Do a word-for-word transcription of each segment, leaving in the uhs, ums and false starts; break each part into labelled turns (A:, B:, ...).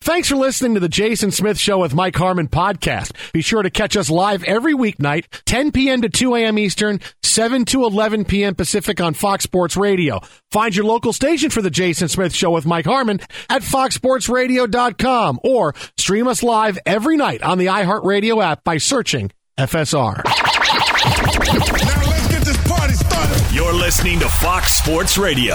A: thanks for listening to the Jason Smith Show with Mike Harmon podcast. Be sure to catch us live every weeknight, ten p.m. to two a.m. Eastern, seven to eleven p.m. Pacific on Fox Sports Radio. Find your local station for the Jason Smith Show with Mike Harmon at fox sports radio dot com or stream us live every night on the iHeartRadio app by searching F S R.
B: Now let's get this party started.
C: You're listening to Fox Sports Radio.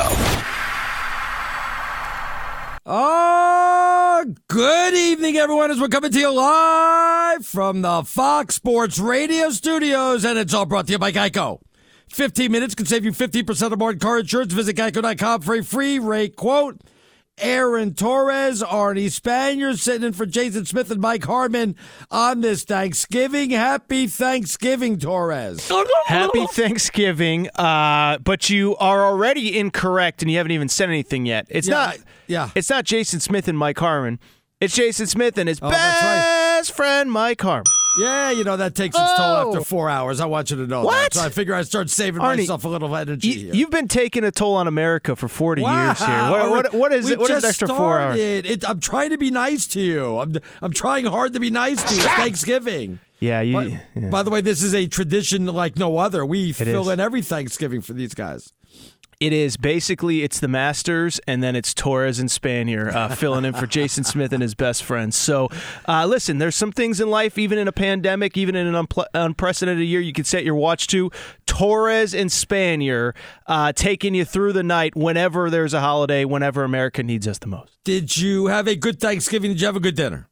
D: Oh, good evening, everyone, as we're coming to you live from the Fox Sports Radio studios, and it's all brought to you by Geico. fifteen minutes can save you fifteen percent or more in car insurance. Visit geico dot com for a free rate quote. Aaron Torres, Arnie Spanier sitting in for Jason Smith and Mike Harmon on this Thanksgiving. Happy Thanksgiving, Torres.
E: Happy Thanksgiving, uh, but you are already incorrect and you haven't even said anything yet. It's
D: Yeah,
E: not
D: I- yeah.
E: It's not Jason Smith and Mike Harmon. It's Jason Smith and his
D: Oh, that's right.
E: best friend, Mike Harmon.
D: Yeah, you know, that takes its toll
E: Oh.
D: after four hours. I want you to know
E: What?
D: that. So I figure I'd start saving
E: Arnie,
D: myself a little energy
E: You,
D: here.
E: you've been taking a toll on America for forty
D: Wow.
E: years here. What, what, what is
D: We
E: it? What is
D: just
E: extra four hours?
D: started. It, I'm trying to be nice to you. I'm I'm trying hard to be nice to you. It's Thanksgiving.
E: Yeah, you.
D: By,
E: yeah.
D: by the way, this is a tradition like no other. We fill
E: is.
D: in every Thanksgiving for these guys.
E: It is basically it's the Masters and then it's Torres and Spanier uh, filling in for Jason Smith and his best friends. So, uh, listen, there's some things in life, even in a pandemic, even in an unpl- unprecedented year, you can set your watch to. Torres and Spanier uh, taking you through the night whenever there's a holiday, whenever America needs us the most.
D: Did you have a good Thanksgiving? Did you have a good dinner?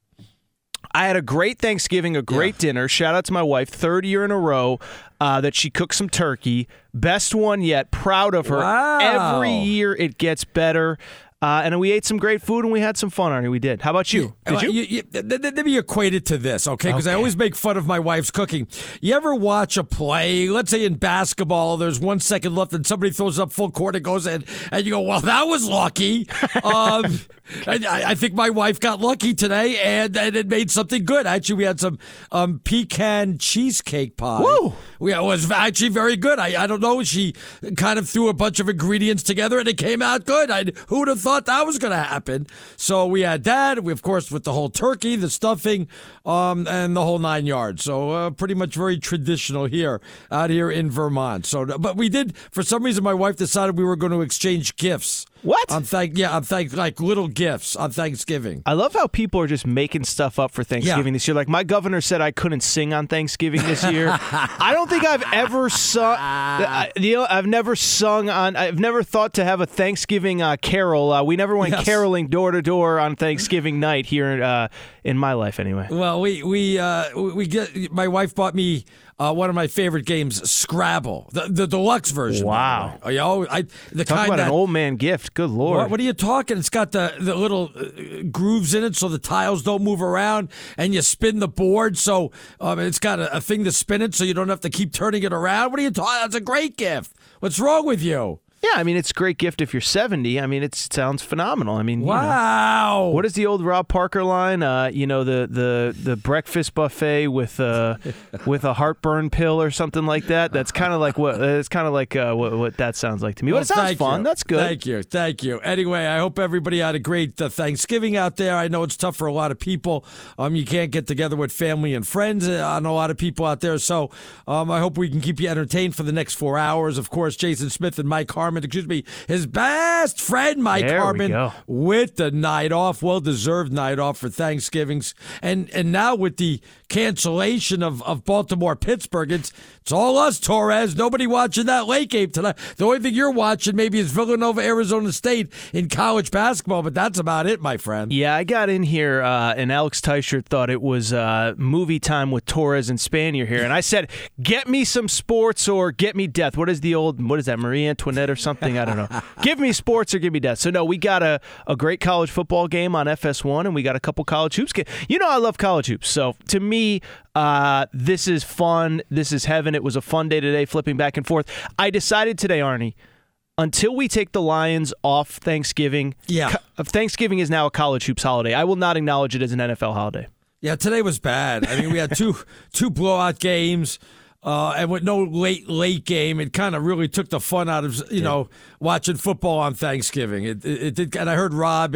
E: I had a great Thanksgiving, a great
D: Yeah.
E: dinner. Shout out to my wife, third year in a row uh, that she cooked some turkey. Best one yet. Proud of her.
D: Wow.
E: Every year it gets better. Uh, and we ate some great food and we had some fun, Arnie. We did. How about you? Did
D: Well,
E: you?
D: you, th- th- let me equate it to this, okay? Because I
E: Okay.
D: always make fun of my wife's cooking. You ever watch a play? Let's say in basketball, there's one second left, and somebody throws up full court and goes in, and you go, "Well, that was lucky." um, and I, I think my wife got lucky today, and, and it made something good. Actually, we had some um, pecan cheesecake pie.
E: Woo!
D: We, it was actually very good. I, I don't know. She kind of threw a bunch of ingredients together, and it came out good. I, who would have thought that was going to happen? So we had that. We, of course, with the whole turkey, the stuffing, um, and the whole nine yards. So uh, pretty much very traditional here, out here in Vermont. So, but we did, for some reason, my wife decided we were going to exchange gifts.
E: What?
D: On thank yeah, on thank like little gifts on Thanksgiving.
E: I love how people are just making stuff up for Thanksgiving
D: Yeah.
E: this year. Like my governor said I couldn't sing on Thanksgiving this year. I don't think I've ever sung. I, you know, I've never sung on. I've never thought to have a Thanksgiving uh, carol. Uh, we never went
D: Yes.
E: caroling door to door on Thanksgiving night here uh, in my life, anyway.
D: Well, we we uh, we we get. My wife bought me uh, one of my favorite games, Scrabble, the the deluxe version.
E: Wow.
D: by the way. You know, I the
E: Talk
D: kind
E: about
D: that.
E: an old man gift. Good lord.
D: What, what are you talking? It's got the, the little uh, grooves in it so the tiles don't move around, and you spin the board. So um, it's got a, a thing to spin it so you don't have to keep turning it around. What are you talking? That's a great gift. What's wrong with you?
E: Yeah, I mean it's a great gift if you're seventy. I mean it sounds phenomenal. I mean, you know.
D: Wow.
E: What is the old Rob Parker line? Uh, you know, the the the breakfast buffet with uh with a heartburn pill or something like that. That's kind of like what it's kind of like uh, what, what that sounds like to me.
D: Well,
E: But it sounds
D: thank
E: fun.
D: you.
E: That's good.
D: Thank you. Thank you. Anyway, I hope everybody had a great uh, Thanksgiving out there. I know it's tough for a lot of people. Um, you can't get together with family and friends. Uh, I know a lot of people out there. So um, I hope we can keep you entertained for the next four hours. Of course, Jason Smith and Mike Harmon, excuse me, his best friend Mike
E: There we
D: Harmon
E: go.
D: with the night off, well-deserved night off for Thanksgivings. And and now with the cancellation of, of Baltimore-Pittsburgh, it's, it's all us, Torres. Nobody watching that late game tonight. The only thing you're watching maybe is Villanova-Arizona State in college basketball, but that's about it, my friend.
E: Yeah, I got in here, uh, and Alex Teichert thought it was uh, movie time with Torres and Spanier here, and I said, "Get me some sports or get me death." What is the old? What is that? Marie Antoinette or something? I don't know. Give me sports or give me death. So no, we got a, a great college football game on F S one, and we got a couple college hoops games. You know, I love college hoops. So to me, uh, this is fun. This is heaven. It was a fun day today, flipping back and forth. I decided today, Arnie, until we take the Lions off Thanksgiving,
D: Yeah.
E: co- Thanksgiving is now a college hoops holiday. I will not acknowledge it as an N F L holiday.
D: Yeah, today was bad. I mean, we had two two blowout games. Uh, and with no late, late game, it kind of really took the fun out of, you know, watching football on Thanksgiving. It, it, it did, and I heard Rob and,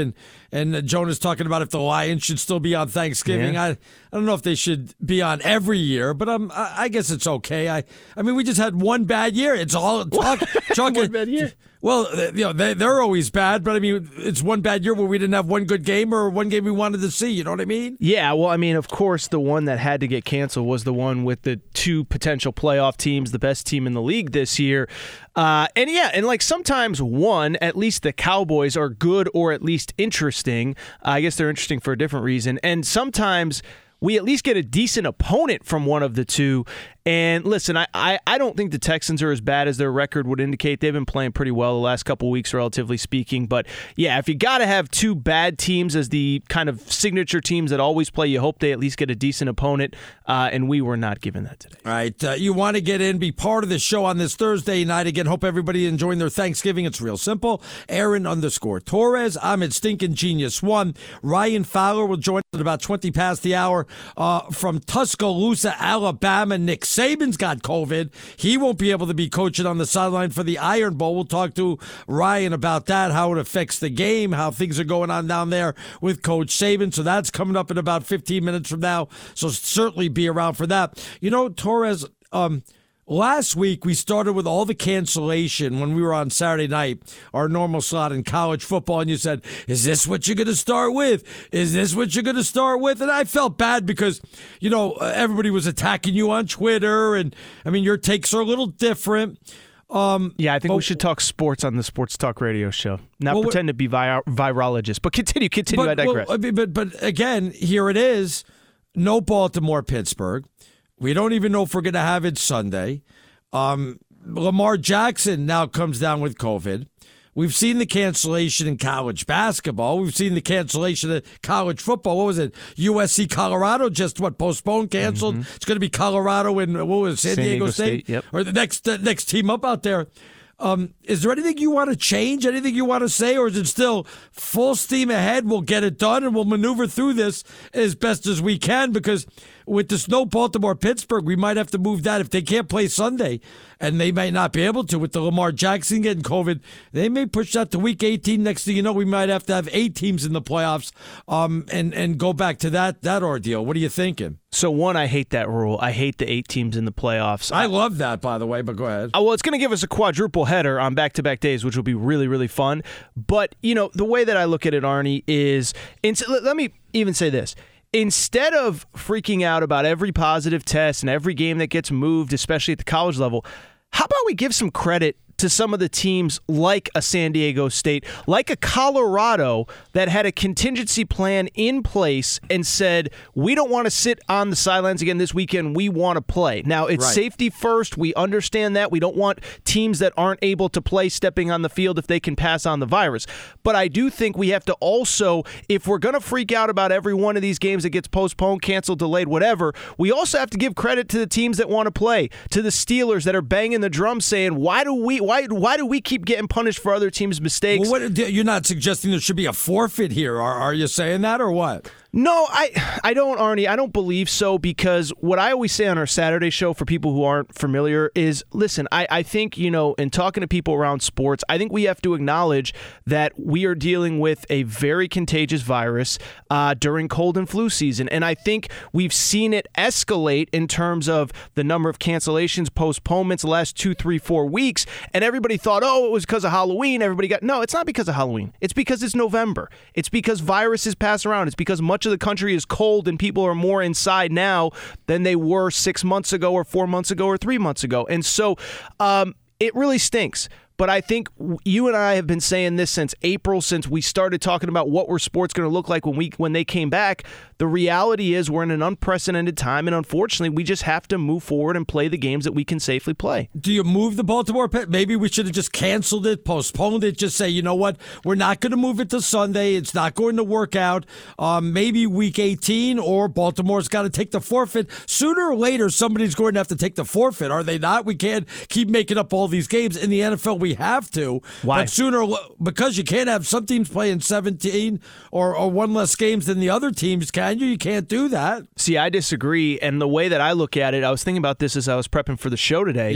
D: And uh, Jonah's talking about if the Lions should still be on Thanksgiving.
E: Yeah.
D: I, I don't know if they should be on every year, but um, I, I guess it's okay. I I mean, we just had one bad year. It's all talk. talk
E: One bad year.
D: Well, you know, they, they're always bad, but I mean, it's one bad year where we didn't have one good game or one game we wanted to see. You know what I mean?
E: Yeah, well, I mean, of course, the one that had to get canceled was the one with the two potential playoff teams, the best team in the league this year. Uh, and yeah, and like sometimes one, at least the Cowboys are good or at least interesting. Uh, I guess they're interesting for a different reason. And sometimes we at least get a decent opponent from one of the two. And listen, I, I, I don't think the Texans are as bad as their record would indicate. They've been playing pretty well the last couple of weeks, relatively speaking. But yeah, if you got to have two bad teams as the kind of signature teams that always play, you hope they at least get a decent opponent. Uh, and we were not given that today.
D: All right. Uh, you want to get in, be part of the show on this Thursday night. Again, hope everybody enjoying their Thanksgiving. It's real simple. Aaron underscore Torres. I'm at Stinking Genius One. Ryan Fowler will join us at about twenty past the hour uh, from Tuscaloosa, Alabama. Nick Saban's got COVID. He won't be able to be coaching on the sideline for the Iron Bowl. We'll talk to Ryan about that, how it affects the game, how things are going on down there with Coach Saban. So that's coming up in about fifteen minutes from now. So certainly be around for that. You know, Torres, um, last week we started with all the cancellation when we were on Saturday night, our normal slot in college football, and you said, is this what you're going to start with? Is this what you're going to start with? And I felt bad because, you know, everybody was attacking you on Twitter, and I mean, your takes are a little different. Um,
E: yeah, I think
D: but,
E: we should talk sports on the Sports Talk Radio show. Not
D: well,
E: pretend to be vi- virologist, but continue, continue.
D: But,
E: I digress.
D: Well, I mean, but but again, here it is. No Baltimore, Pittsburgh. We don't even know if we're going to have it Sunday. Um, Lamar Jackson now comes down with COVID. We've seen the cancellation in college basketball. We've seen the cancellation of college football. What was it? U S C Colorado just, what, postponed, canceled? Mm-hmm. It's going to be Colorado and, what was it, San, San Diego, Diego State?
E: State yep.
D: Or the next, the next team up out there. Um, is there anything you want to change, anything you want to say, or is it still full steam ahead? We'll get it done, and we'll maneuver through this as best as we can, because with the snow Baltimore-Pittsburgh, we might have to move that. If they can't play Sunday, and they might not be able to with the Lamar Jackson getting COVID, they may push that to week eighteen. Next thing you know, we might have to have eight teams in the playoffs um, and, and go back to that, that ordeal. What are you thinking?
E: So, one, I hate that rule. I hate the eight teams in the playoffs.
D: I, I love that, by the way, but go ahead.
E: Uh, well, it's going to give us a quadruple header on back-to-back days, which will be really, really fun. But, you know, the way that I look at it, Arnie, is – let me even say this. Instead of freaking out about every positive test and every game that gets moved, especially at the college level, how about we give some credit to some of the teams like a San Diego State, like a Colorado that had a contingency plan in place and said, we don't want to sit on the sidelines again this weekend. We want to play. Now, it's right. Safety first. We understand that. We don't want teams that aren't able to play stepping on the field if they can pass on the virus. But I do think we have to also, if we're going to freak out about every one of these games that gets postponed, canceled, delayed, whatever, we also have to give credit to the teams that want to play, to the Steelers that are banging the drum saying, why do we Why why do we keep getting punished for other teams' mistakes?
D: Well, what, you're not suggesting there should be a forfeit here. Are, are you saying that or what?
E: No, I I don't, Arnie. I don't believe so, because what I always say on our Saturday show for people who aren't familiar is, listen, I, I think, you know, in talking to people around sports, I think we have to acknowledge that we are dealing with a very contagious virus uh, during cold and flu season. And I think we've seen it escalate in terms of the number of cancellations, postponements the last two, three, four weeks. And everybody thought, oh, it was because of Halloween. Everybody got, no, it's not because of Halloween. It's because it's November. It's because viruses pass around. It's because much of the country is cold and people are more inside now than they were six months ago or four months ago or three months ago. And so um, it really stinks. But I think you and I have been saying this since April, since we started talking about what were sports going to look like when we when they came back. The reality is we're in an unprecedented time, and unfortunately, we just have to move forward and play the games that we can safely play.
D: Do you move the Baltimore Pit? Maybe we should have just canceled it, postponed it, just say, you know what, we're not going to move it to Sunday. It's not going to work out. Um, maybe week eighteen, or Baltimore's got to take the forfeit. Sooner or later, somebody's going to have to take the forfeit, are they not? We can't keep making up all these games. In the N F L, we have to.
E: Why?
D: But sooner, because you can't have some teams playing seventeen or, or one less games than the other teams, can you? You can't do that.
E: See, I disagree. And the way that I look at it, I was thinking about this as I was prepping for the show today.
D: Yeah.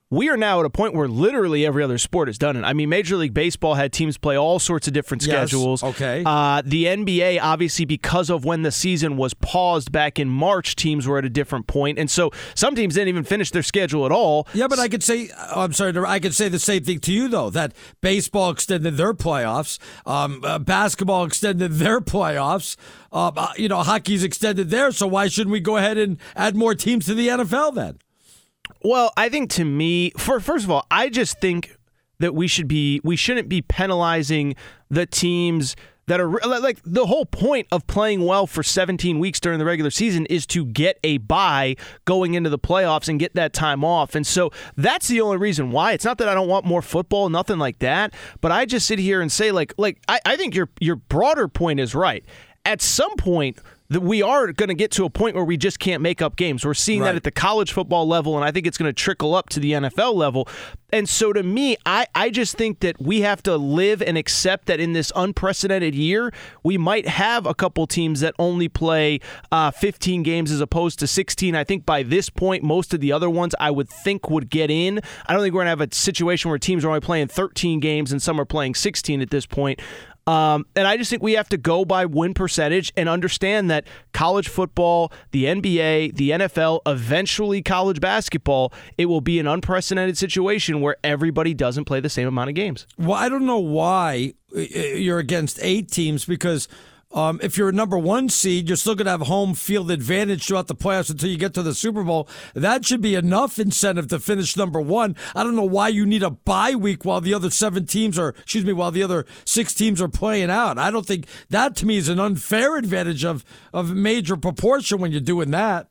E: we are now at a point where literally every other sport has done it. I mean, Major League Baseball had teams play all sorts of different
D: yes.
E: schedules.
D: Okay.
E: Uh, the N B A, obviously, because of when the season was paused back in March, teams were at a different point. And so some teams didn't even finish their schedule at all.
D: Yeah, but I could say, oh, I'm sorry, I could say the same thing to you, though, that baseball extended their playoffs, um, uh, basketball extended their playoffs, uh, uh, you know, hockey's extended theirs, so why shouldn't we go ahead and add more teams to the N F L then?
E: Well, I think to me, for first of all, I just think that we should be we shouldn't be penalizing the teams that are like the whole point of playing well for seventeen weeks during the regular season is to get a bye going into the playoffs and get that time off. And so that's the only reason why. It's not that I don't want more football, nothing like that, but I just sit here and say like like I, I think your your broader point is right. At some point, that we are going to get to a point where we just can't make up games. We're seeing right. that at the college football level, and I think it's going to trickle up to the N F L level. And so to me, I, I just think that we have to live and accept that in this unprecedented year, we might have a couple teams that only play uh, fifteen games as opposed to sixteen. I think by this point, most of the other ones I would think would get in. I don't think we're going to have a situation where teams are only playing thirteen games and some are playing sixteen at this point. Um, and I just think we have to go by win percentage and understand that college football, the N B A, the N F L, eventually college basketball, it will be an unprecedented situation where everybody doesn't play the same amount of games.
D: Well, I don't know why you're against eight teams because Um, if you're a number one seed, you're still going to have home field advantage throughout the playoffs until you get to the Super Bowl. That should be enough incentive to finish number one. I don't know why you need a bye week while the other seven teams are, excuse me, while the other six teams are playing out. I don't think that to me is an unfair advantage of, of major proportion when you're doing that.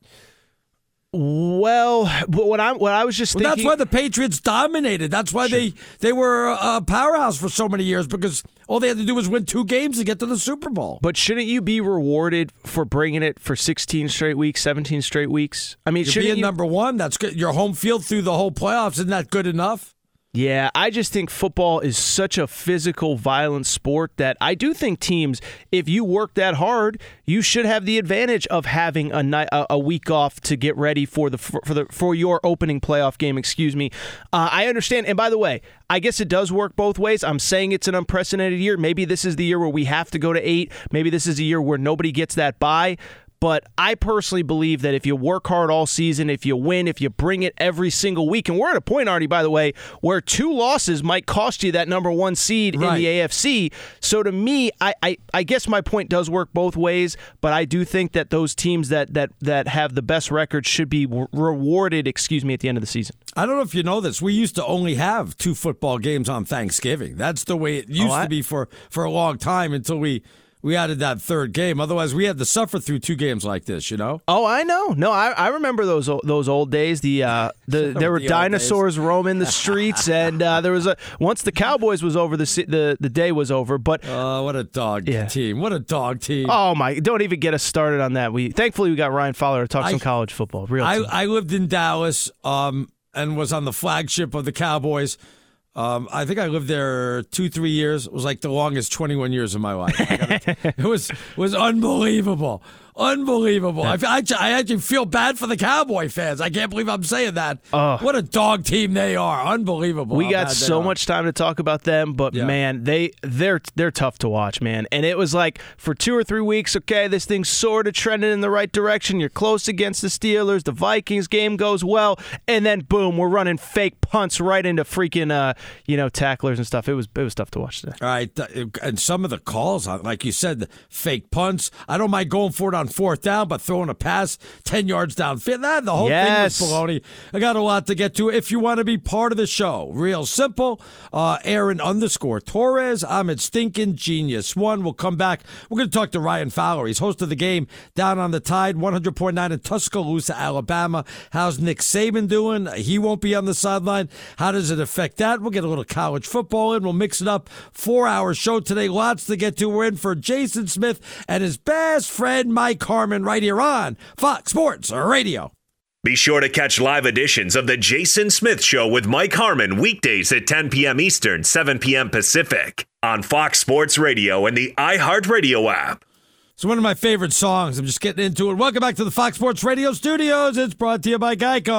E: Well, but what I what I was just
D: well,
E: thinking,
D: that's why the Patriots dominated. That's why sure. they they were a powerhouse for so many years because all they had to do was win two games to get to the Super Bowl.
E: But shouldn't you be rewarded for bringing it for sixteen straight weeks, seventeen straight weeks? I mean,
D: You're
E: shouldn't
D: being
E: you,
D: number one. That's good. Your home field through the whole playoffs isn't that good enough?
E: Yeah, I just think football is such a physical, violent sport that I do think teams, if you work that hard, you should have the advantage of having a night, a, a week off to get ready for the for the for your opening playoff game. Excuse me. Uh, I understand, and by the way, I guess it does work both ways. I'm saying it's an unprecedented year. Maybe this is the year where we have to go to eight. Maybe this is a year where nobody gets that bye. But I personally believe that if you work hard all season, if you win, if you bring it every single week, and we're at a point, Artie, by the way, where two losses might cost you that number one seed right. in the A F C. So to me, I, I, I guess my point does work both ways, but I do think that those teams that that, that have the best record should be rewarded, excuse me, at the end of the season.
D: I don't know if you know this. We used to only have two football games on Thanksgiving. That's the way it used oh, I- to be for, for a long time until we... We added that third game. Otherwise, we had to suffer through two games like this, you know?
E: Oh, I know. No, I, I remember those those old days. The uh, the there were the dinosaurs roaming the streets, and uh, there was a once the Cowboys was over, the the the day was over. But
D: oh, what a dog
E: yeah.
D: team! What a dog team!
E: Oh my! Don't even get us started on that. We thankfully we got Ryan Fowler to talk
D: I,
E: some college football. Real.
D: I,
E: team.
D: I lived in Dallas um, and was on the flagship of the Cowboys. Um, I think I lived there two, three years. It was like the longest twenty-one years of my life. It was was unbelievable. Unbelievable. I, I, I actually feel bad for the Cowboy fans. I can't believe I'm saying that.
E: Uh,
D: what a dog team they are. Unbelievable.
E: We got so much time to talk about them, but yeah. man, they, they're they're tough to watch, man. And it was like for two or three weeks, okay, this thing's sort of trending in the right direction. You're close against the Steelers. The Vikings game goes well. And then, boom, we're running fake punts right into freaking, uh, you know, tacklers and stuff. It was, it was tough to watch today.
D: All right. And some of the calls, like you said, the fake punts. I don't mind going for it on fourth down, but throwing a pass ten yards downfield, that the whole
E: yes.
D: thing was baloney. I got a lot to get to. If you want to be part of the show, real simple. Uh, Aaron underscore Torres. I'm at Stinking Genius One. We'll come back. We're going to talk to Ryan Fowler. He's host of the game down on the Tide, one hundred point nine in Tuscaloosa, Alabama. How's Nick Saban doing? He won't be on the sideline. How does it affect that? We'll get a little college football in. We'll mix it up. Four-hour show today. Lots to get to. We're in for Jason Smith and his best friend, Mike Harmon, right here on Fox Sports Radio.
C: Be sure to catch live editions of The Jason Smith Show with Mike Harmon weekdays at ten p.m. Eastern, seven p.m. Pacific on Fox Sports Radio and the iHeartRadio app.
D: It's one of my favorite songs. I'm just getting into it. Welcome back to the Fox Sports Radio studios. It's brought to you by Geico.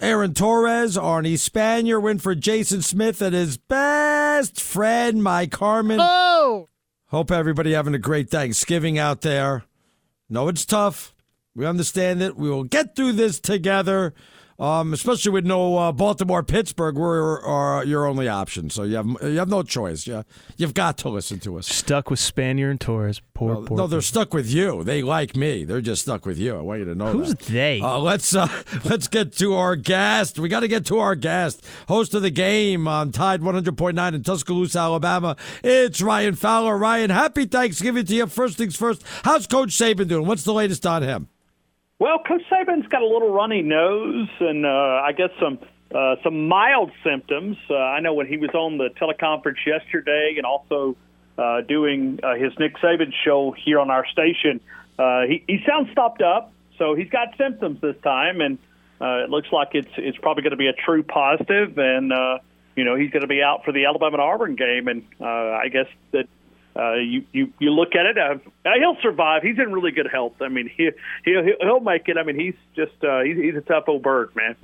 D: Aaron Torres, Arnie Spanier win for Jason Smith and his best friend, Mike Harmon.
E: Oh!
D: Hope everybody having a great Thanksgiving out there. No, it's tough. We understand it. We will get through this together, um, especially with no uh, Baltimore-Pittsburgh. We're uh, your only option, so you have you have no choice. Yeah, you've got to listen to us.
E: Stuck with Spanier and Torres. Poor,
D: well,
E: poor.
D: No, they're
E: poor.
D: stuck with you. They like me. They're just stuck with you. I want you to know
E: Who's
D: that.
E: they?
D: Uh, let's uh, let's get to our guest. We got to get to our guest, host of the game on Tide one hundred point nine in Tuscaloosa, Alabama. It's Ryan Fowler. Ryan, happy Thanksgiving to you. First things first, how's Coach Saban doing? What's the latest on him?
F: Well, Coach Saban's got a little runny nose and uh, I guess some uh, some mild symptoms. Uh, I know when he was on the teleconference yesterday and also uh, doing uh, his Nick Saban show here on our station, uh, he, he sounds stopped up. So he's got symptoms this time, and uh, it looks like it's it's probably going to be a true positive, and uh, you know he's going to be out for the Alabama and Auburn game, and uh, I guess that. Uh, you, you you look at it, uh, he'll survive. He's in really good health. I mean, he, he'll, he'll make it. I mean, he's just uh, he's, he's a tough old bird, man.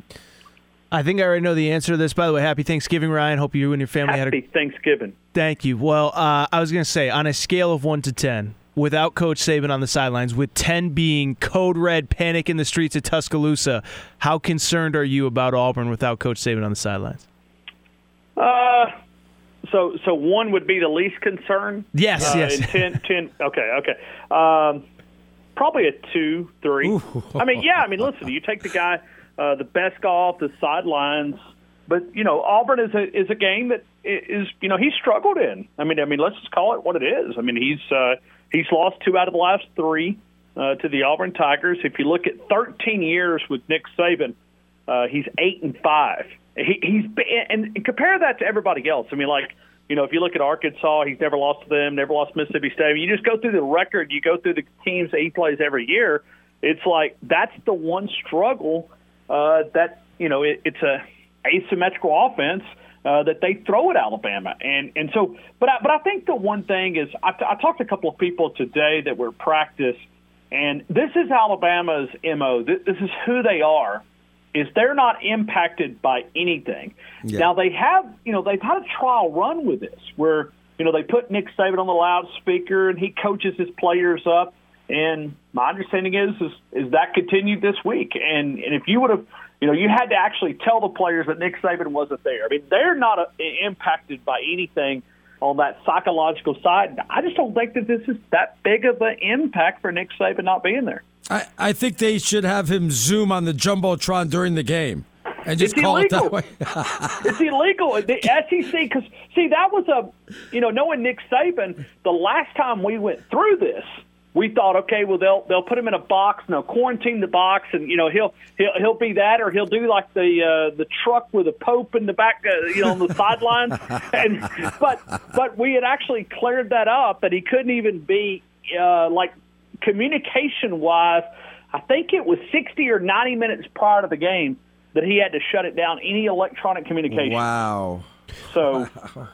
E: I think I already know the answer to this. By the way, happy Thanksgiving, Ryan. Hope you and your family
F: Happy
E: had a
F: Thanksgiving.
E: Thank you. Well, uh, I was going to say, on a scale of one to ten, without Coach Saban on the sidelines, with ten being code red, panic in the streets of Tuscaloosa, how concerned are you about Auburn without Coach Saban on the sidelines?
F: Uh, so so one would be the least concern.
E: Yes,
F: uh,
E: yes.
F: And ten, ten, okay, okay. Um, probably a two, three.
D: Ooh.
F: I mean, yeah. I mean, listen, you take the guy, uh, the best guy off the sidelines, but you know, Auburn is a is a game that is you know he struggled in. I mean, I mean, let's just call it what it is. I mean, he's uh, he's lost two out of the last three uh, to the Auburn Tigers. If you look at thirteen years with Nick Saban, uh, he's eight and five. He, he's and compare that to everybody else. I mean, like you know, if you look at Arkansas, he's never lost to them, never lost to Mississippi State. I mean, you just go through the record, you go through the teams that he plays every year. It's like that's the one struggle uh, that you know it, it's a asymmetrical offense uh, that they throw at Alabama, and and so. But I, but I think the one thing is I, I talked to a couple of people today that were practice, and this is Alabama's M O. This, this is who they are. Is they're not impacted by anything. Yeah. Now, they have, you know, they've had a trial run with this where, you know, they put Nick Saban on the loudspeaker and he coaches his players up. And my understanding is, is, is that continued this week. And, and if you would have, you know, you had to actually tell the players that Nick Saban wasn't there. I mean, they're not a, impacted by anything on that psychological side. I just don't think that this is that big of an impact for Nick Saban not being there.
D: I, I think they should have him Zoom on the Jumbotron during the game and just
F: it's
D: call
F: illegal.
D: it that way.
F: It's illegal. The S E C, because, see, that was a, you know, knowing Nick Saban, the last time we went through this, we thought, okay, well, they'll they'll put him in a box and they'll quarantine the box, and, you know, he'll he'll, he'll be that, or he'll do like the uh, the truck with a pope in the back, uh, you know, on the sidelines. And but but we had actually cleared that up, that he couldn't even be, uh, like, communication-wise, I think it was sixty or ninety minutes prior to the game that he had to shut it down, any electronic communication.
D: Wow.
F: So,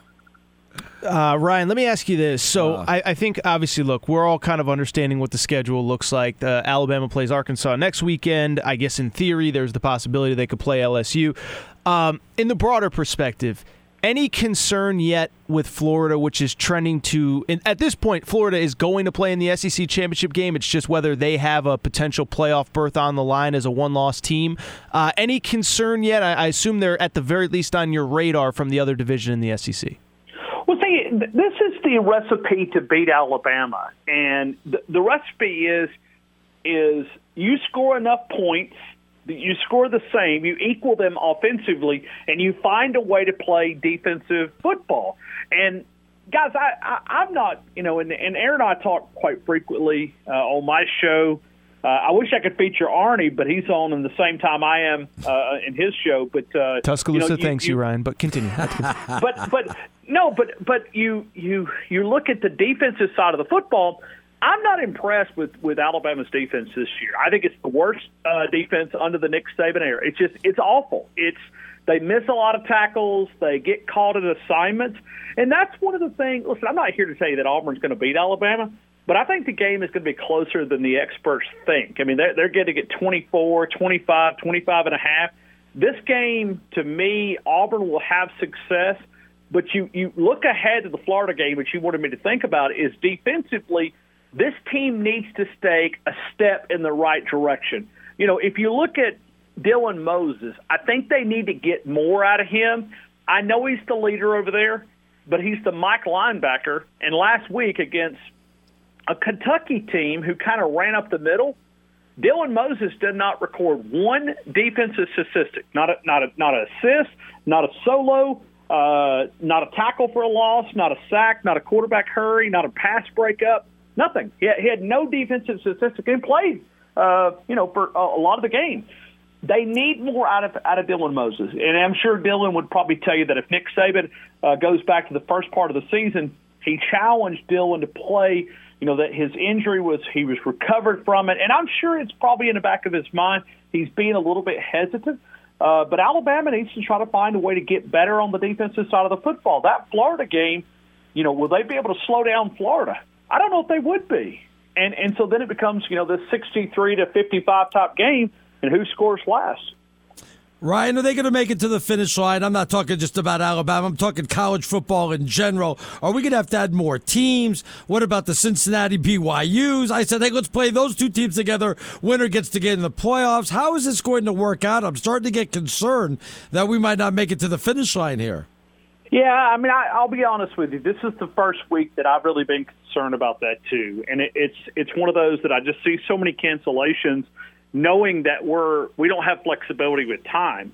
E: uh, Ryan, let me ask you this. So
D: Uh.
E: I, I think, obviously, look, we're all kind of understanding what the schedule looks like. Uh, Alabama plays Arkansas next weekend. I guess in theory there's the possibility they could play L S U. Um, in the broader perspective, any concern yet with Florida, which is trending to, and at this point, Florida is going to play in the S E C championship game. It's just whether they have a potential playoff berth on the line as a one-loss team. Uh, any concern yet? I, I assume they're at the very least on your radar from the other division in the S E C.
F: well, see, this is the recipe to beat Alabama, and the, the recipe is is you score enough points, you score the same, you equal them offensively, and you find a way to play defensive football. And, guys, I, I, I'm not, you know, and, and Aaron and I talk quite frequently uh, on my show. Uh, I wish I could feature Arnie, but he's on in the same time I am uh, in his show. But uh,
E: Tuscaloosa
F: you know, you,
E: thanks you,
F: you,
E: Ryan, but continue.
F: but, but, no, but, but you, you, you look at the defensive side of the football, I'm not impressed with, with Alabama's defense this year. I think it's the worst uh, defense under the Nick Saban era. It's just it's awful. It's they miss a lot of tackles. They get caught in assignments, and that's one of the things. Listen, I'm not here to say that Auburn's going to beat Alabama, but I think the game is going to be closer than the experts think. I mean, they're, they're getting it twenty-four, twenty-five, twenty-five and a half. this game, to me, Auburn will have success. But you, you look ahead to the Florida game, which you wanted me to think about, is defensively, this team needs to take a step in the right direction. You know, if you look at Dylan Moses, I think they need to get more out of him. I know he's the leader over there, but he's the Mike linebacker. And last week against a Kentucky team who kind of ran up the middle, Dylan Moses did not record one defensive statistic, not a, not a, not an assist, not a solo, uh, not a tackle for a loss, not a sack, not a quarterback hurry, not a pass breakup, nothing. He had, he had no defensive statistic and played, uh, you know, for a, a lot of the game. They need more out of out of Dylan Moses, and I'm sure Dylan would probably tell you that if Nick Saban uh, goes back to the first part of the season, he challenged Dylan to play. You know that his injury was he was recovered from it, and I'm sure it's probably in the back of his mind he's being a little bit hesitant. Uh, but Alabama needs to try to find a way to get better on the defensive side of the football. That Florida game, you know, will they be able to slow down Florida? I don't know if they would be, and and so then it becomes you know this sixty-three to fifty-five type game. And who scores last?
D: Ryan, are they going to make it to the finish line? I'm not talking just about Alabama. I'm talking college football in general. Are we going to have to add more teams? What about the Cincinnati B Y Us? I said, hey, let's play those two teams together. Winner gets to get in the playoffs. How is this going to work out? I'm starting to get concerned that we might not make it to the finish line here.
F: Yeah, I mean, I, I'll be honest with you. This is the first week that I've really been concerned about that, too. And it, it's it's one of those that I just see so many cancellations, knowing that we're we don't have flexibility with time.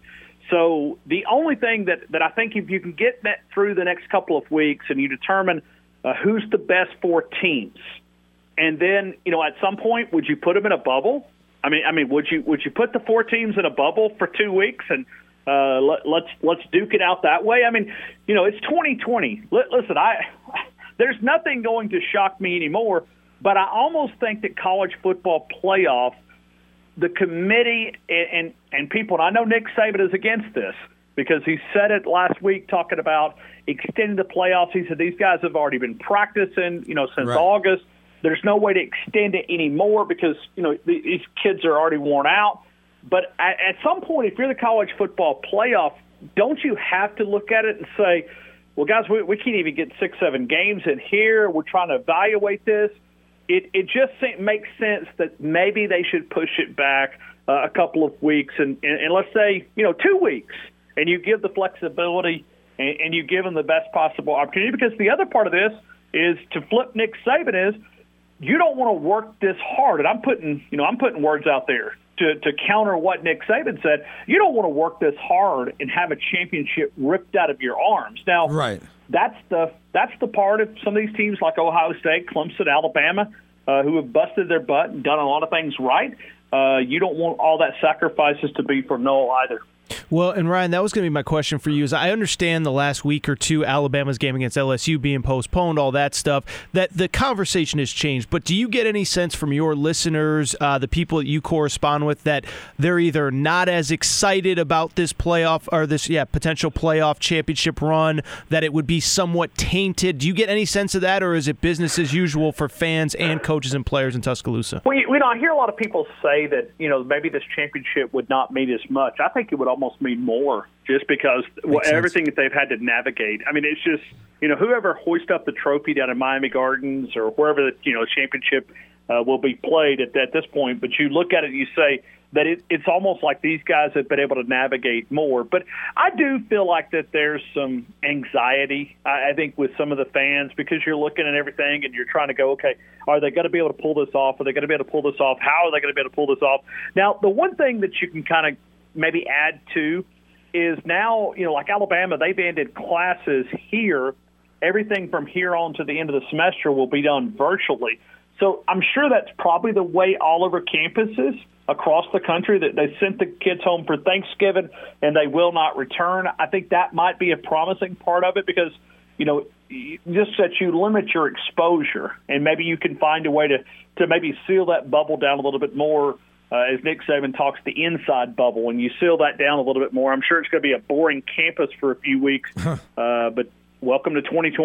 F: So the only thing that, that I think if you can get that through the next couple of weeks and you determine uh, who's the best four teams, and then, you know, at some point, would you put them in a bubble? I mean, I mean, would you would you put the four teams in a bubble for two weeks and uh, let, let's let's duke it out that way? I mean, you know, it's twenty twenty. L- listen, I there's nothing going to shock me anymore, but I almost think that college football playoff, the committee and, and, and people, and I know Nick Saban is against this because he said it last week talking about extending the playoffs. He said these guys have already been practicing, you know, since
D: right.
F: August. There's no way to extend it anymore because, you know, these kids are already worn out. But at, at some point, if you're the college football playoff, don't you have to look at it and say, well, guys, we, we can't even get six, seven games in here. We're trying to evaluate this. It, it just makes sense that maybe they should push it back uh, a couple of weeks and, and, and let's say, you know, two weeks, and you give the flexibility and, and you give them the best possible opportunity. Because the other part of this is to flip Nick Saban is you don't want to work this hard. And I'm putting, you know, I'm putting words out there to, to counter what Nick Saban said. You don't want to work this hard and have a championship ripped out of your arms. Now,
D: right.
F: That's the that's the part of some of these teams like Ohio State, Clemson, Alabama, uh, who have busted their butt and done a lot of things right. Uh, you don't want all that sacrifices to be for no either.
E: Well, and Ryan, that was going to be my question for you. Is I understand the last week or two, Alabama's game against L S U being postponed, all that stuff, that the conversation has changed. But do you get any sense from your listeners, uh, the people that you correspond with, that they're either not as excited about this playoff or this, yeah, potential playoff championship run, that it would be somewhat tainted? Do you get any sense of that, or is it business as usual for fans and coaches and players in Tuscaloosa?
F: Well, you know, I hear a lot of people say that, you know, maybe this championship would not mean as much. I think it would almost mean more just because well, everything that they've had to navigate. I mean, it's just, you know, whoever hoist up the trophy down in Miami Gardens or wherever the, you know, championship uh, will be played at, at this point. But you look at it and you say that it, it's almost like these guys have been able to navigate more. But I do feel like that there's some anxiety, I, I think, with some of the fans because you're looking at everything and you're trying to go, okay, are they going to be able to pull this off? Are they going to be able to pull this off? How are they going to be able to pull this off? Now, the one thing that you can kind of maybe add to is now, you know, like Alabama, they've ended classes here. Everything from here on to the end of the semester will be done virtually. So I'm sure that's probably the way all over campuses across the country, that they sent the kids home for Thanksgiving and they will not return. I think that might be a promising part of it because, you know, just that you limit your exposure and maybe you can find a way to, to maybe seal that bubble down a little bit more. Uh, as Nick Saban talks, the inside bubble, and you seal that down a little bit more. I'm sure it's going to be a boring campus for a few weeks, uh, but welcome to twenty twenty.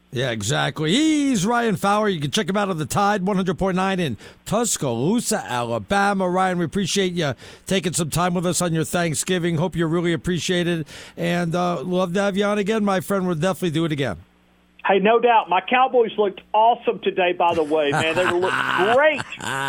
D: Yeah, exactly. He's Ryan Fowler. You can check him out on the Tide, one hundred point nine in Tuscaloosa, Alabama. Ryan, we appreciate you taking some time with us on your Thanksgiving. Hope you really appreciate it. And uh, love to have you on again, my friend. We'll definitely do it again.
F: Hey, no doubt. My Cowboys looked awesome today, by the way, man. They looked great.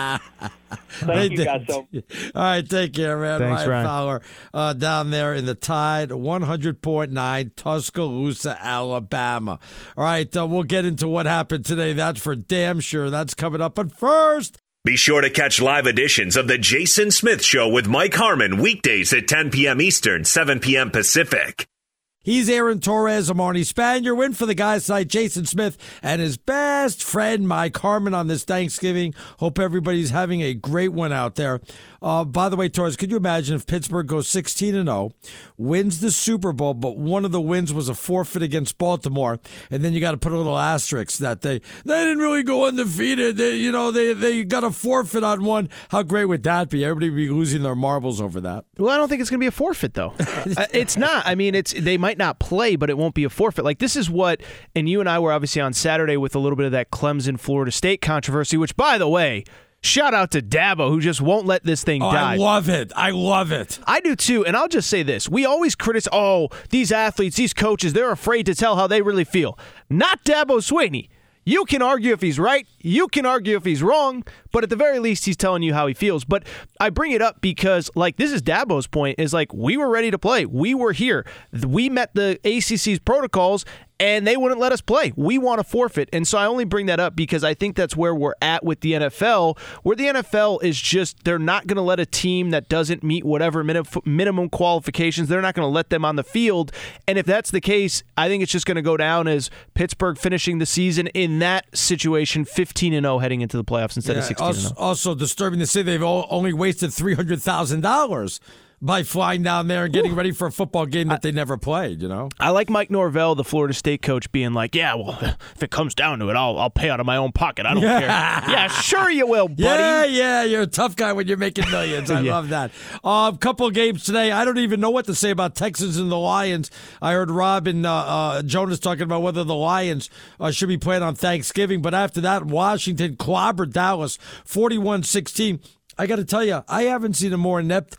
F: Thank you guys so much.
D: All right, take care, man.
E: Thanks,
D: Ryan
E: Ryan.
D: Fowler uh, down there in the Tide, one hundred point nine, Tuscaloosa, Alabama. All right, uh, we'll get into what happened today. That's for damn sure. That's coming up. But first,
C: Be sure to catch live editions of The Jason Smith Show with Mike Harmon weekdays at ten p.m. Eastern, seven p.m. Pacific.
D: he's Aaron Torres. I'm Arnie Spanier. Win for the guys tonight, Jason Smith and his best friend, Mike Harmon, on this Thanksgiving. Hope everybody's having a great one out there. Uh, by the way, Torres, could you imagine if Pittsburgh goes sixteen and oh, wins the Super Bowl, but one of the wins was a forfeit against Baltimore, and then you got to put a little asterisk that they they didn't really go undefeated. They, you know, they they got a forfeit on one. How great would that be? Everybody would be losing their marbles over that.
E: Well, I don't think it's going to be a forfeit, though. Uh, it's not. I mean, it's they might not play, but it won't be a forfeit. Like, this is what, and you and I were obviously on Saturday with a little bit of that Clemson-Florida State controversy, which, by the way, shout out to Dabo, who just won't let this thing
D: Oh,
E: die.
D: I love it. I love it.
E: I do too, and I'll just say this. We always criticize, oh, these athletes, these coaches, they're afraid to tell how they really feel. Not Dabo Swinney. You can argue if he's right. You can argue if he's wrong. But at the very least, he's telling you how he feels. But I bring it up because, like, this is Dabo's point, is like, we were ready to play. We were here. We met the A C C's protocols, and they wouldn't let us play. We want to forfeit. And so I only bring that up because I think that's where we're at with the N F L, where the N F L is just, they're not going to let a team that doesn't meet whatever minim- minimum qualifications, they're not going to let them on the field. And if that's the case, I think it's just going to go down as Pittsburgh finishing the season in that situation fifteen and oh heading into the playoffs instead
D: Yeah,
E: of sixteen and oh.
D: also, also disturbing to say they've all, only wasted three hundred thousand dollars by flying down there and getting Ooh. ready for a football game that I, they never played, you know?
E: I like Mike Norvell, the Florida State coach, being like, yeah, well, if it comes down to it, I'll I'll pay out of my own pocket. I don't
D: yeah.
E: care. Yeah, sure you will, buddy.
D: Yeah, yeah, you're a tough guy when you're making millions. I yeah. love that. A uh, couple of games today. I don't even know what to say about Texans and the Lions. I heard Rob and uh, uh, Jonas talking about whether the Lions uh, should be playing on Thanksgiving. But after that, Washington clobbered Dallas forty-one sixteen. I got to tell you, I haven't seen a more inept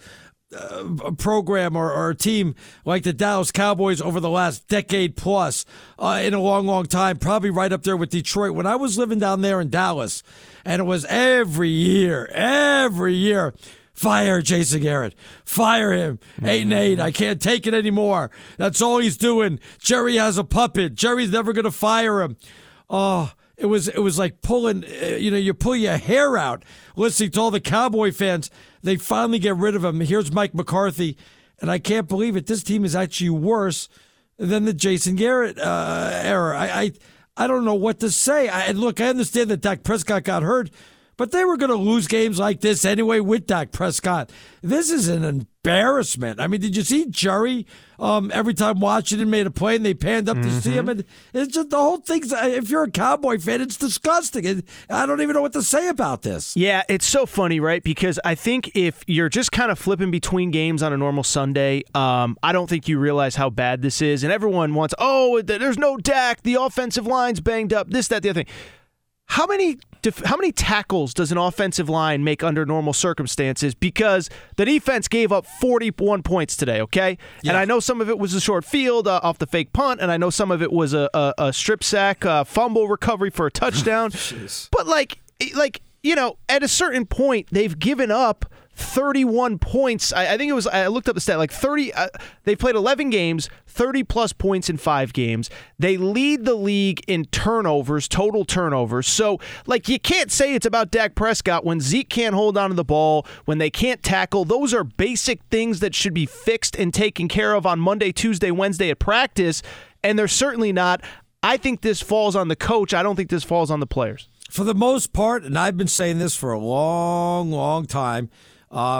D: Uh, program or, or a team like the Dallas Cowboys over the last decade plus uh, in a long, long time, probably right up there with Detroit. When I was living down there in Dallas, and it was every year, every year, fire Jason Garrett, fire him, eight and eight. I can't take it anymore. That's all he's doing. Jerry has a puppet. Jerry's never going to fire him. Oh, It was it was like pulling, you know, you pull your hair out listening to all the Cowboy fans. They finally get rid of him. Here's Mike McCarthy, and I can't believe it. This team is actually worse than the Jason Garrett uh, era. I, I I don't know what to say. I, look, I understand that Dak Prescott got hurt, but they were going to lose games like this anyway with Dak Prescott. This is an embarrassment. I mean, did you see Jerry um, every time Washington made a play and they panned up mm-hmm. to see him? And it's just the whole thing's, if you're a Cowboy fan, it's disgusting. And I don't even know what to say about this.
E: Yeah, it's so funny, right? Because I think if you're just kind of flipping between games on a normal Sunday, um, I don't think you realize how bad this is. And everyone wants, oh, there's no Dak, the offensive line's banged up, this, that, the other thing. How many how many tackles does an offensive line make under normal circumstances? Because the defense gave up forty-one points today, okay? Yeah. And I know some of it was a short field uh, off the fake punt, and I know some of it was a, a, a strip sack, uh, fumble recovery for a touchdown. But, like, like you know, at a certain point, they've given up thirty-one points. I, I think it was, I looked up the stat, like thirty, uh, they played eleven games, thirty plus points in five games. They lead the league in turnovers, total turnovers. So, like, you can't say it's about Dak Prescott when Zeke can't hold on to the ball, when they can't tackle. Those are basic things that should be fixed and taken care of on Monday, Tuesday, Wednesday at practice, and they're certainly not. I think this falls on the coach. I don't think this falls on the players.
D: For the most part, and I've been saying this for a long, long time, Um,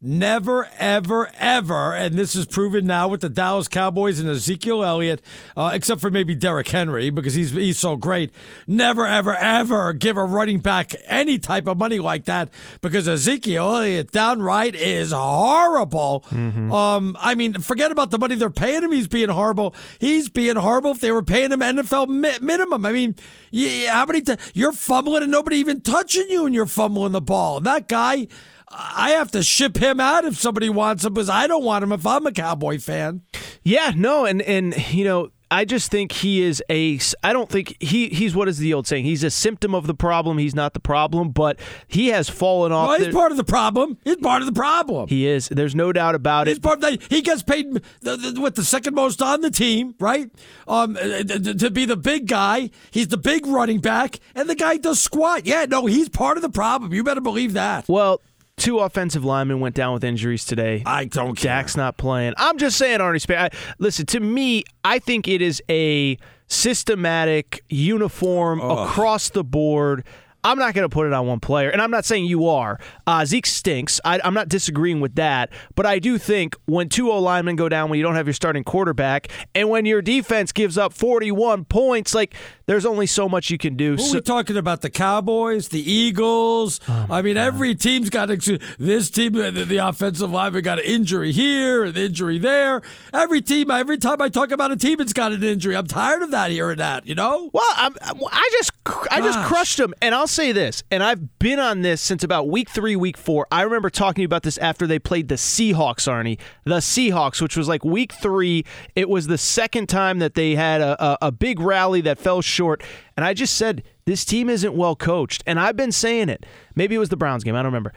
D: Never, ever, ever, and this is proven now with the Dallas Cowboys and Ezekiel Elliott, uh, except for maybe Derrick Henry because he's he's so great. Never, ever, ever give a running back any type of money like that because Ezekiel Elliott downright is horrible. Mm-hmm. Um, I mean, forget about the money they're paying him. He's being horrible. He's being horrible if they were paying him N F L mi- minimum. I mean, yeah, how many t- you're fumbling and nobody even touching you and you're fumbling the ball. And that guy, I have to ship him out if somebody wants him because I don't want him if I'm a Cowboy fan.
E: Yeah, no, and, and you know, I just think he is a – I don't think he, – he's what is the old saying? He's a symptom of the problem. He's not the problem, but he has fallen off.
D: Well, he's
E: the,
D: part of the problem. He's part of the problem.
E: He is. There's no doubt about
D: he's
E: it.
D: Part of the, he gets paid the, the, with the second most on the team, right? Um, to, to be the big guy. He's the big running back, and the guy does squat. Yeah, no, he's part of the problem. You better believe that.
E: Well – two offensive linemen went down with injuries today.
D: I don't care.
E: Dak's not playing. I'm just saying, Arnie Span. Listen, to me, I think it is a systematic, uniform, Ugh. across the board. I'm not going to put it on one player, and I'm not saying you are. Uh, Zeke stinks. I, I'm not disagreeing with that, but I do think when two O-linemen go down, when you don't have your starting quarterback, and when your defense gives up forty-one points, like there's only so much you can do.
D: Who
E: so,
D: are we talking about? The Cowboys, the Eagles? Oh I mean, God. every team's got to, this team, the, the offensive lineman got an injury here, an injury there. Every team, every time I talk about a team, it's got an injury. I'm tired of that, hearing that, you know?
E: Well, I'm, I just I just
D: Gosh.
E: crushed them, and I'll say this, and I've been on this since about week three, week four. I remember talking to you about this after they played the Seahawks, Arnie. The Seahawks, which was like week three. It was the second time that they had a, a, a big rally that fell short. And I just said, this team isn't well coached. And I've been saying it. Maybe it was the Browns game. I don't remember.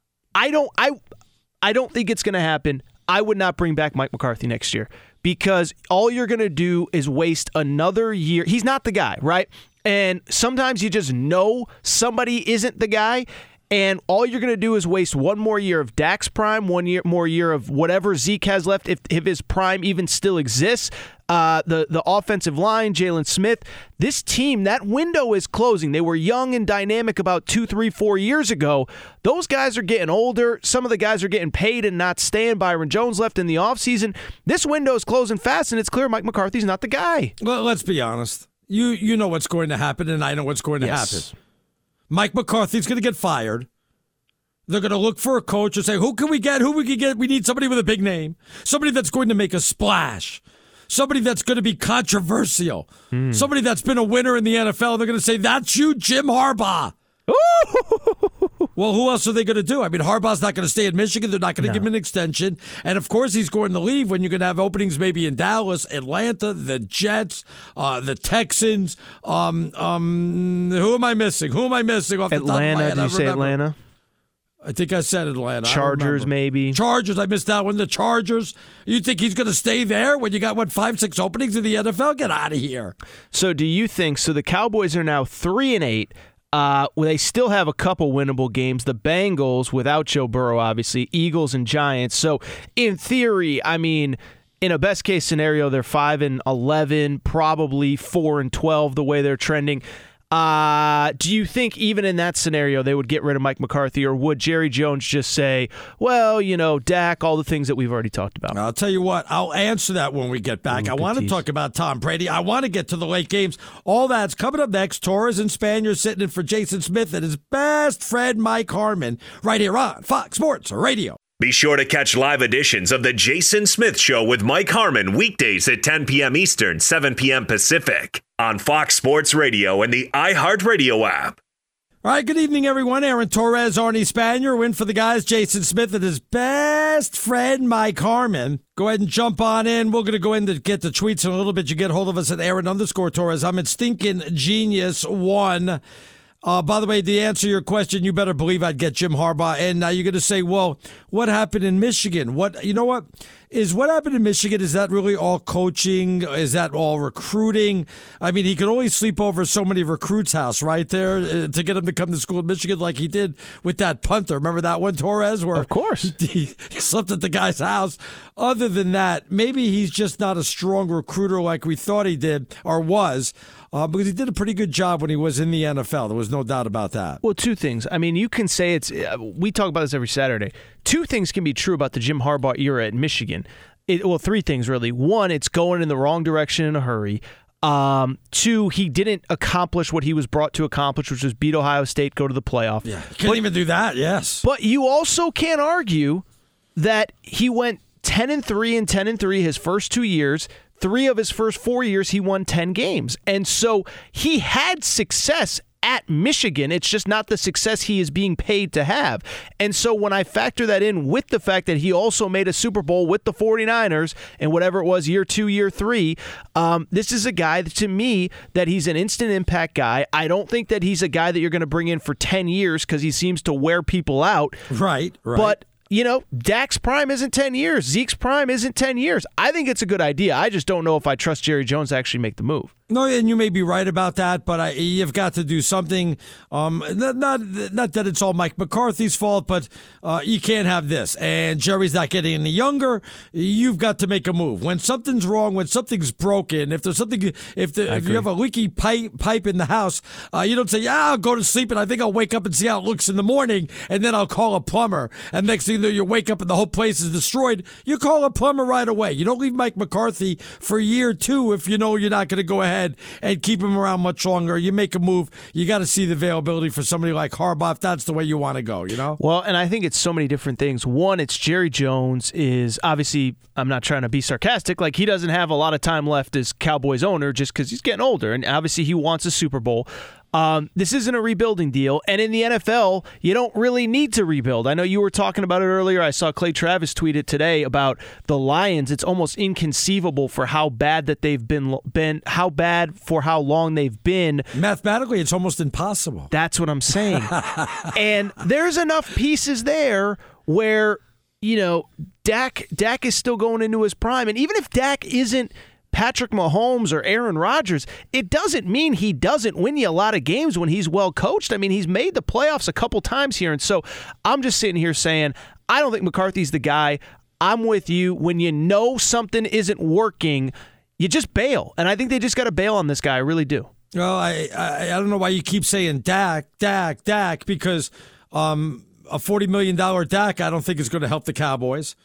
E: I don't, I, I don't think it's going to happen. I would not bring back Mike McCarthy next year because all you're going to do is waste another year. He's not the guy, right? And sometimes you just know somebody isn't the guy, and all you're going to do is waste one more year of Dak's prime, one year more year of whatever Zeke has left, if, if his prime even still exists. Uh, the, the offensive line, Jalen Smith. This team, that window is closing. They were young and dynamic about two, three, four years ago. Those guys are getting older. Some of the guys are getting paid and not staying. Byron Jones left in the offseason. This window is closing fast, and it's clear Mike McCarthy's not the guy.
D: Well, let's be honest. You you know what's going to happen, and I know what's going to
E: yes.
D: happen. Mike McCarthy's going to get fired. They're going to look for a coach and say, who can we get? Who we can get? We need somebody with a big name. Somebody that's going to make a splash. Somebody that's going to be controversial. Mm. Somebody that's been a winner in the N F L. They're going to say, that's you, Jim Harbaugh. Well, who else are they going to do? I mean, Harbaugh's not going to stay in Michigan. They're not going to no. give him an extension. And, of course, he's going to leave when you're going to have openings maybe in Dallas, Atlanta, the Jets, uh, the Texans. Um, um, who am I missing? Who am I missing off
E: Atlanta,
D: the top of my head?
E: Did you say
D: remember.
E: Atlanta?
D: I think I said Atlanta.
E: Chargers, maybe.
D: Chargers, I missed that one. The Chargers. You think he's going to stay there when you got, what, five, six openings in the N F L? Get out of here.
E: So do you think, so the Cowboys are now three and eight. Uh, well, they still have a couple winnable games. The Bengals, without Joe Burrow, obviously, Eagles and Giants. So, in theory, I mean, in a best-case scenario, they're five and eleven, probably four and twelve the way they're trending. Uh, do you think even in that scenario they would get rid of Mike McCarthy, or would Jerry Jones just say, well, you know, Dak, all the things that we've already talked about?
D: I'll tell you what, I'll answer that when we get back.
E: Ooh,
D: I want to
E: tease.
D: talk about Tom Brady. I want to get to the late games. All that's coming up next. Torres and Spanier sitting in for Jason Smith and his best friend Mike Harmon right here on Fox Sports Radio.
C: Be sure to catch live editions of The Jason Smith Show with Mike Harmon weekdays at ten p.m. Eastern, seven p.m. Pacific on Fox Sports Radio and the iHeartRadio app.
D: All right, good evening, everyone. Aaron Torres, Arnie Spanier, in for the guys, Jason Smith and his best friend, Mike Harmon. Go ahead and jump on in. We're going to go in to get the tweets in a little bit. You get hold of us at Aaron underscore Torres. I'm at Stinkin' Genius one. Uh, by the way, to answer your question, you better believe I'd get Jim Harbaugh. And now you're going to say, well, what happened in Michigan? What, you know what? Is what happened in Michigan, is that really all coaching? Is that all recruiting? I mean, he could only sleep over so many recruits' house right there uh, to get him to come to school in Michigan like he did with that punter. Remember that one, Torres? Where
E: of course.
D: He, he slept at the guy's house. Other than that, maybe he's just not a strong recruiter like we thought he did or was. uh, because he did a pretty good job when he was in the N F L. There was no doubt about that.
E: Well, two things. I mean, you can say it's uh, – we talk about this every Saturday. Two things can be true about the Jim Harbaugh era at Michigan. It, well, three things, really. One, it's going in the wrong direction in a hurry. Um, two, he didn't accomplish what he was brought to accomplish, which was beat Ohio State, go to the playoff.
D: Yeah, can't but, even do that, yes.
E: But you also can't argue that he went ten and three and ten and three his first two years. Three of his first four years, he won ten games. And so he had success at Michigan. It's just not the success he is being paid to have. And so when I factor that in with the fact that he also made a Super Bowl with the 49ers and whatever it was, year two, year three, um, this is a guy that, to me, that he's an instant impact guy. I don't think that he's a guy that you're going to bring in for ten years because he seems to wear people out.
D: Right, right.
E: But you know, Dak's prime isn't ten years. Zeke's prime isn't ten years. I think it's a good idea. I just don't know if I trust Jerry Jones to actually make the move.
D: No, and you may be right about that, but I, you've got to do something. Um, not, not not that it's all Mike McCarthy's fault, but uh, you can't have this. And Jerry's not getting any younger. You've got to make a move. When something's wrong, when something's broken, if there's something, if the, if you have a leaky pipe pipe in the house, uh, you don't say, "Yeah, I'll go to sleep and I think I'll wake up and see how it looks in the morning, and then I'll call a plumber." And next thing you know, you wake up and the whole place is destroyed. You call a plumber right away. You don't leave Mike McCarthy for year two if you know you're not going to go ahead and keep him around much longer. You make a move, you got to see the availability for somebody like Harbaugh if that's the way you want to go, you know?
E: Well, and I think it's so many different things. One, it's Jerry Jones is obviously, I'm not trying to be sarcastic, like he doesn't have a lot of time left as Cowboys owner just because he's getting older, and obviously he wants a Super Bowl. Um, this isn't a rebuilding deal, and in the N F L, you don't really need to rebuild. I know you were talking about it earlier. I saw Clay Travis tweet it today about the Lions. It's almost inconceivable for how bad that they've been, been how bad for how long they've been.
D: Mathematically, it's almost impossible.
E: That's what I'm saying. And there's enough pieces there where, you know, Dak, Dak is still going into his prime, and even if Dak isn't Patrick Mahomes or Aaron Rodgers, it doesn't mean he doesn't win you a lot of games when he's well coached. I mean, he's made the playoffs a couple times here. And so I'm just sitting here saying, I don't think McCarthy's the guy. I'm with you. When you know something isn't working, you just bail. And I think they just got to bail on this guy. I really do.
D: Well, I, I, I don't know why you keep saying Dak, Dak, Dak, because um, a forty million dollars Dak I don't think is going to help the Cowboys.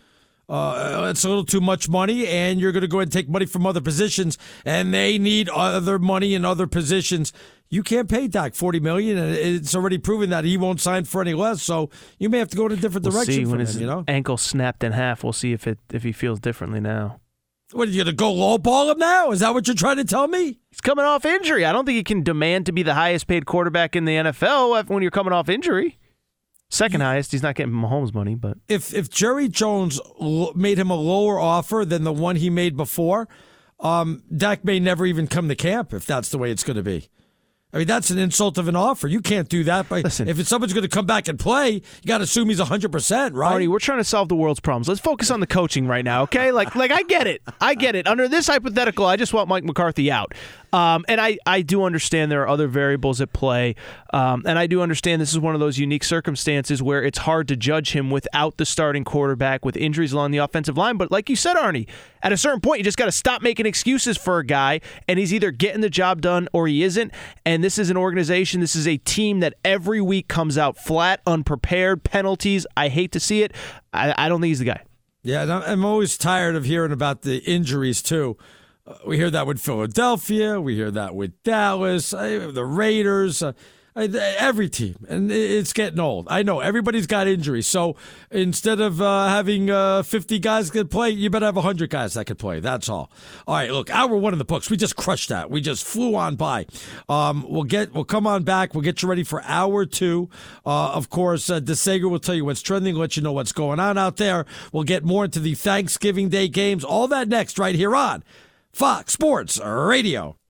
D: Uh, it's a little too much money, and you're going to go ahead and take money from other positions, and they need other money in other positions. You can't pay Dak forty million dollars, and it's already proven that he won't sign for any less, so you may have to go in a different
E: we'll
D: direction
E: see
D: for
E: when
D: him,
E: his
D: you know?
E: ankle snapped in half. We'll see if it if he feels differently now.
D: What, are you going to go lowball him now? Is that what you're trying to tell me?
E: He's coming off injury. I don't think he can demand to be the highest paid quarterback in the N F L when you're coming off injury. Second highest. He's not getting Mahomes money, but
D: if if Jerry Jones made him a lower offer than the one he made before, um, Dak may never even come to camp if that's the way it's going to be. I mean, that's an insult of an offer. You can't do that. But
E: Listen,
D: if someone's going to come back and play, you got to assume he's one hundred percent, right?
E: Arnie, we're trying to solve the world's problems. Let's focus on the coaching right now, okay? Like, like I get it. I get it. Under this hypothetical, I just want Mike McCarthy out. Um, and I, I do understand there are other variables at play. Um, and I do understand this is one of those unique circumstances where it's hard to judge him without the starting quarterback with injuries along the offensive line. But like you said, Arnie, at a certain point, you just got to stop making excuses for a guy, and he's either getting the job done or he isn't. And this is an organization, this is a team that every week comes out flat, unprepared, penalties. I hate to see it. I, I don't think he's the guy.
D: Yeah, and I'm always tired of hearing about the injuries, too. Uh, we hear that with Philadelphia. We hear that with Dallas, uh, the Raiders, uh, uh, every team. And it's getting old. I know everybody's got injuries. So instead of uh, having uh, fifty guys that can play, you better have one hundred guys that can play. That's all. All right, look, hour one in the books. We just crushed that. We just flew on by. Um, we'll get. We'll come on back. We'll get you ready for hour two. Uh, of course, uh, DeSager will tell you what's trending, let you know what's going on out there. We'll get more into the Thanksgiving Day games. All that next right here on Fox Sports Radio.